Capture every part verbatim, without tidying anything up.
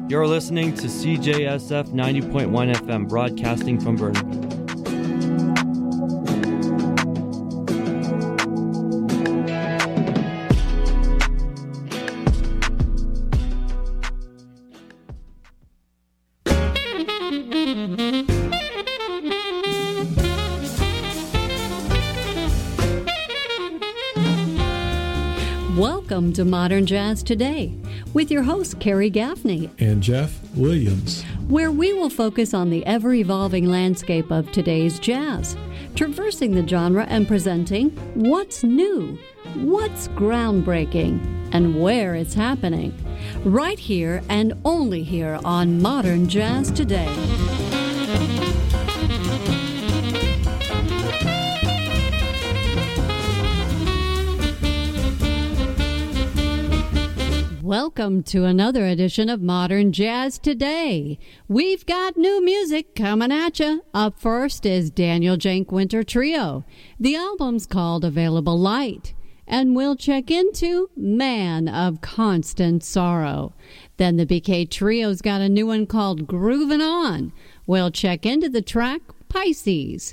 You're listening to C J S F ninety point one F M, broadcasting from Burnaby. Welcome to Modern Jazz Today with your host, Carrie Gaffney and Jeff Williams, where we will focus on the ever-evolving landscape of today's jazz, traversing the genre and presenting what's new, what's groundbreaking, and where it's happening, right here and only here on Modern Jazz Today. Welcome to another edition of Modern Jazz Today. We've got new music coming at you. Up first is Daniel Jank Winter Trio. The album's called Available Light. And we'll check into Man of Constant Sorrow. Then the B K Trio's got a new one called Groovin' On. We'll check into the track Pisces.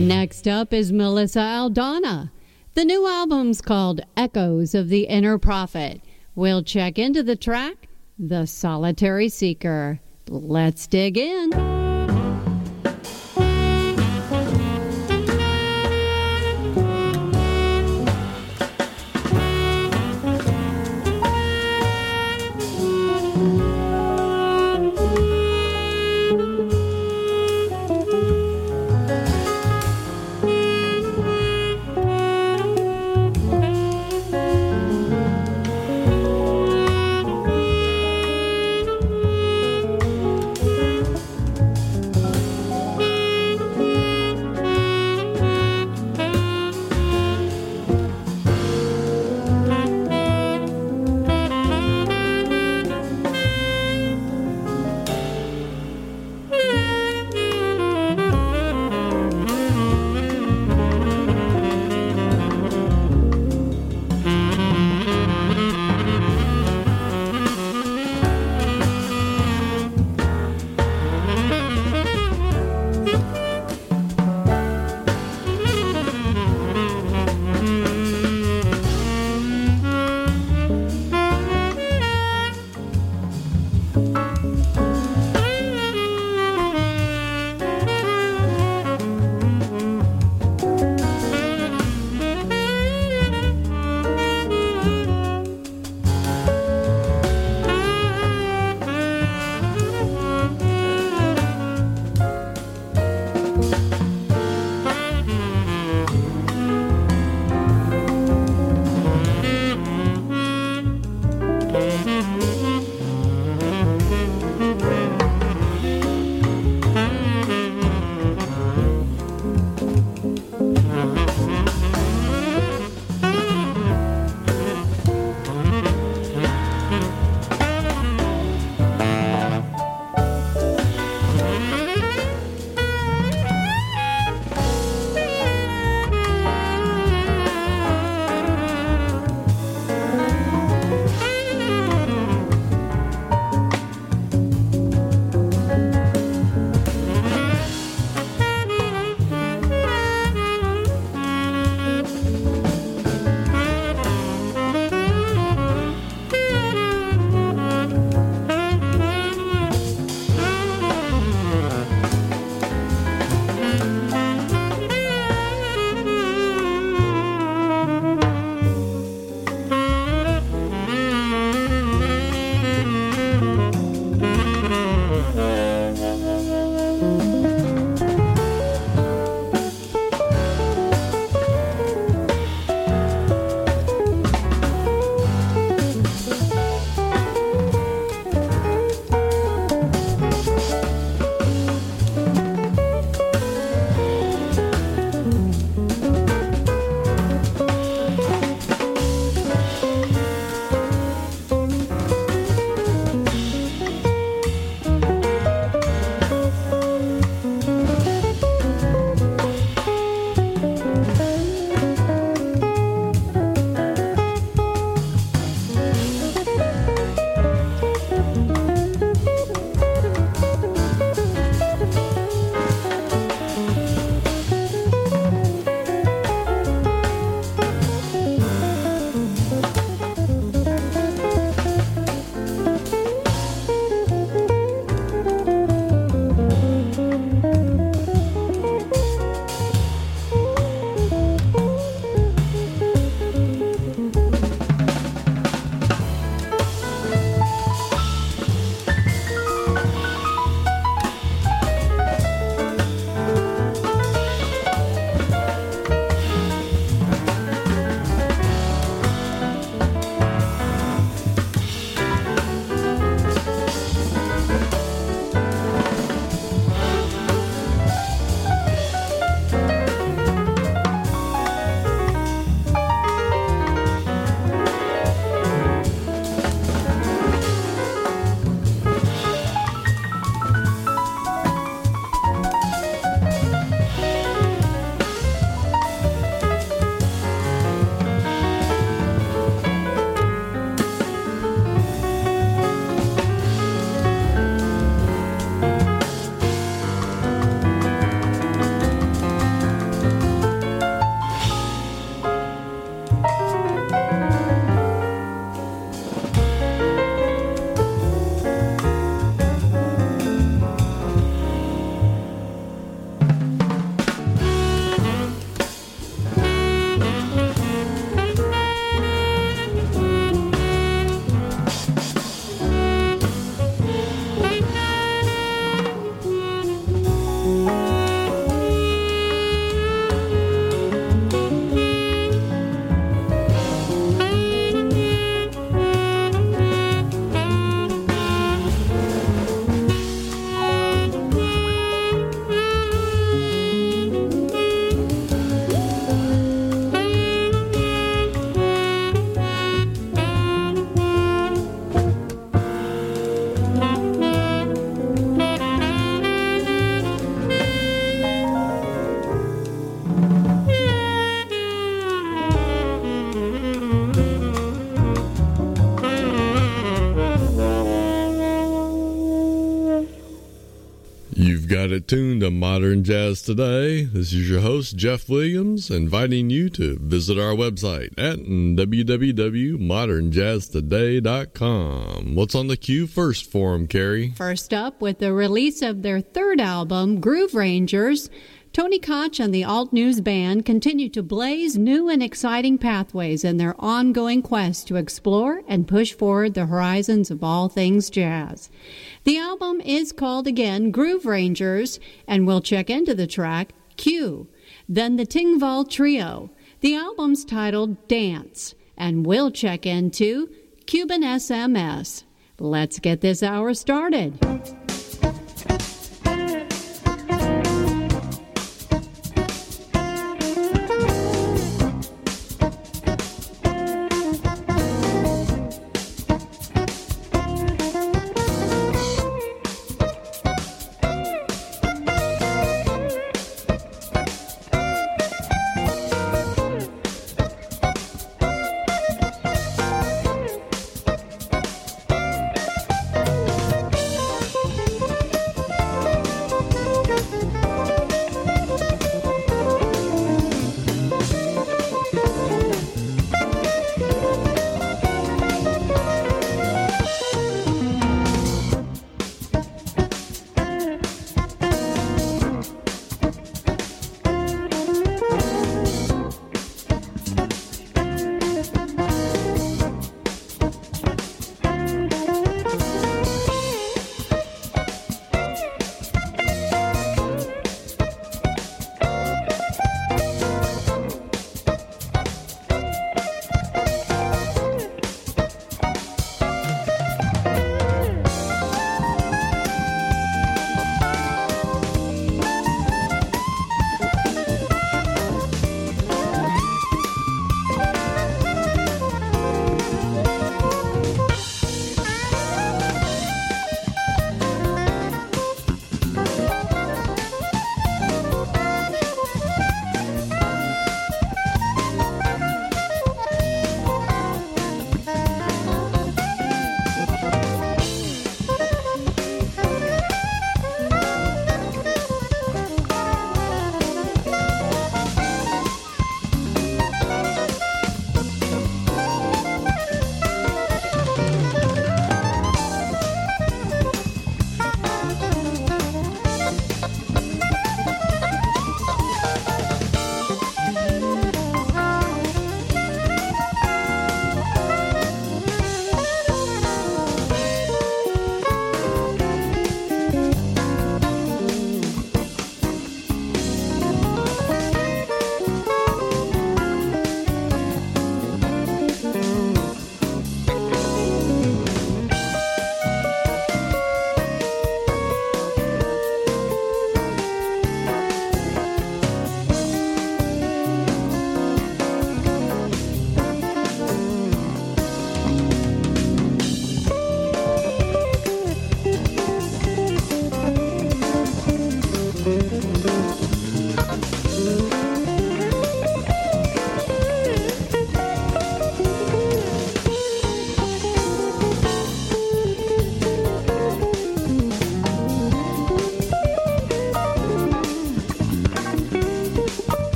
Next up is Melissa Aldana. The new album's called Echoes of the Inner Prophet. We'll check into the track, The Solitary Seeker. Let's dig in. You've got it tuned to Modern Jazz Today. This is your host, Jeff Williams, inviting you to visit our website at w w w dot modern jazz today dot com. What's on the queue first for them, Carrie? First up, with the release of their third album, Groove Rangers, Tony Koch and the Alt News Band continue to blaze new and exciting pathways in their ongoing quest to explore and push forward the horizons of all things jazz. The album is called again Groove Rangers, and we'll check into the track Q. Then the Tingval Trio. The album's titled Dance, and we'll check into Cuban S M S. Let's get this hour started.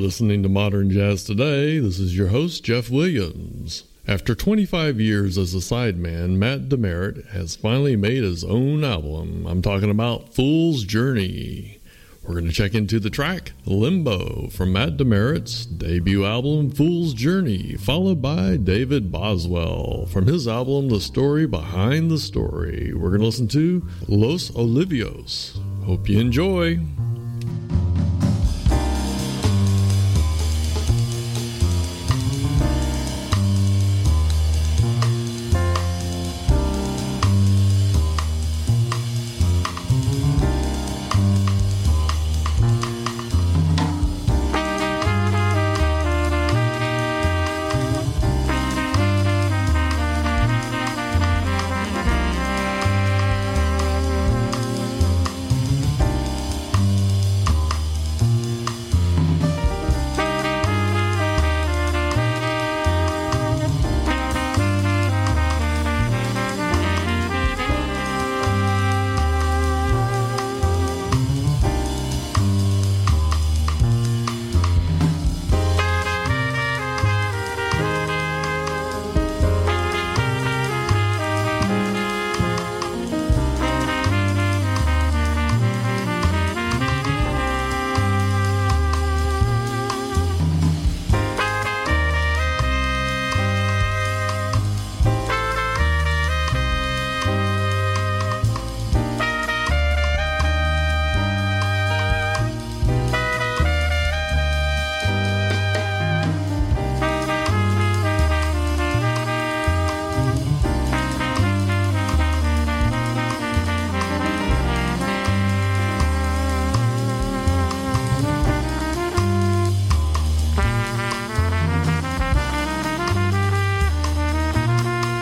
listening to Modern Jazz Today. This is your host, Jeff Williams. After twenty-five years as a sideman, Matt DeMerit has finally made his own album. I'm talking about Fool's Journey. We're going to check into the track Limbo from Matt DeMerit's debut album Fool's Journey, followed by David Boswell from his album The Story Behind the Story. We're going to listen to Los Olivios. Hope you enjoy.